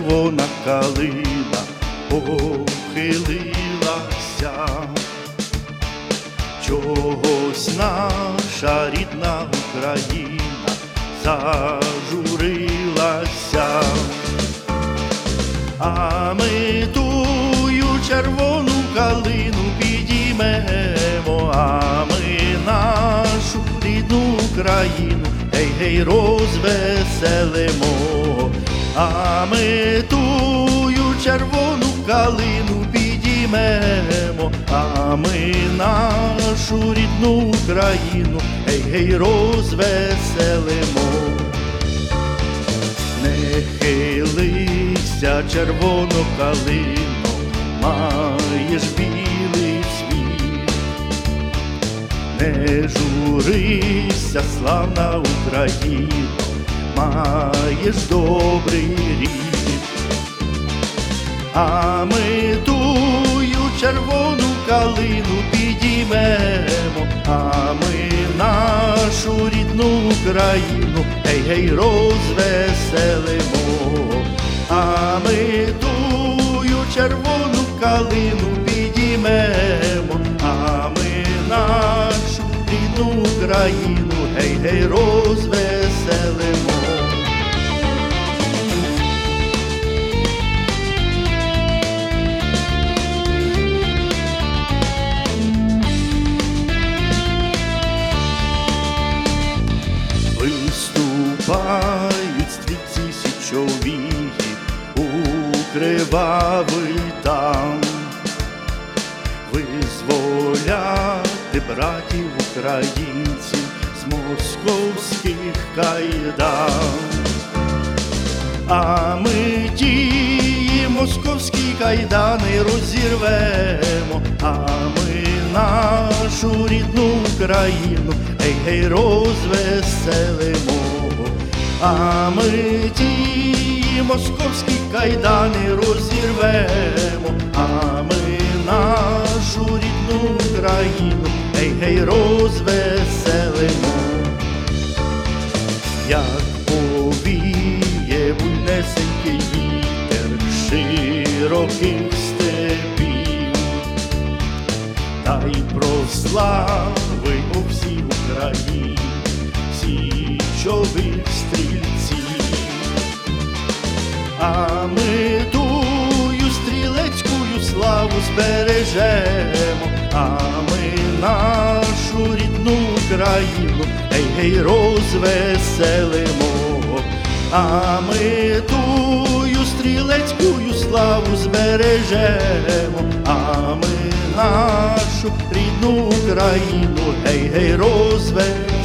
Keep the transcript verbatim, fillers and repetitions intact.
червона калина похилилася, чогось наша рідна Україна зажурилася. А ми тую червону калину підіймемо, а ми нашу рідну Україну гей-гей розвеселимо. А ми тую червону калину підіймемо, а ми нашу рідну Україну гей-гей розвеселимо. Не хилися, червоно калино, маєш білий світ. Не журися, славна Україно, маєш добрий рід. А ми тую червону калину підіймемо, а ми нашу рідну Україну гей-гей розвеселимо. А ми тую червону калину підіймемо, а ми нашу рідну Україну гей-гей розвеселимо. Виступають стрільці січові у кривавий там, визволяти братів українців з московських кайдан. А ми ті московські кайдани розірвемо, а ми нашу рідну Україну гей-гей розвеселимо. А ми ті московські кайдани розірвемо, а ми нашу рідну Україну гей-гей розвеселимо. Як повіє буйнесенький вітер широких степів, та й прослави по всій Україні січових стрільців. А ми тую стрілецькую славу збережемо, а ми нашу рідну Україну гей-гей розвеселимо. А ми тую стрілецькую славу збережемо, а ми нашу рідну Україну гей-гей розвеселимо.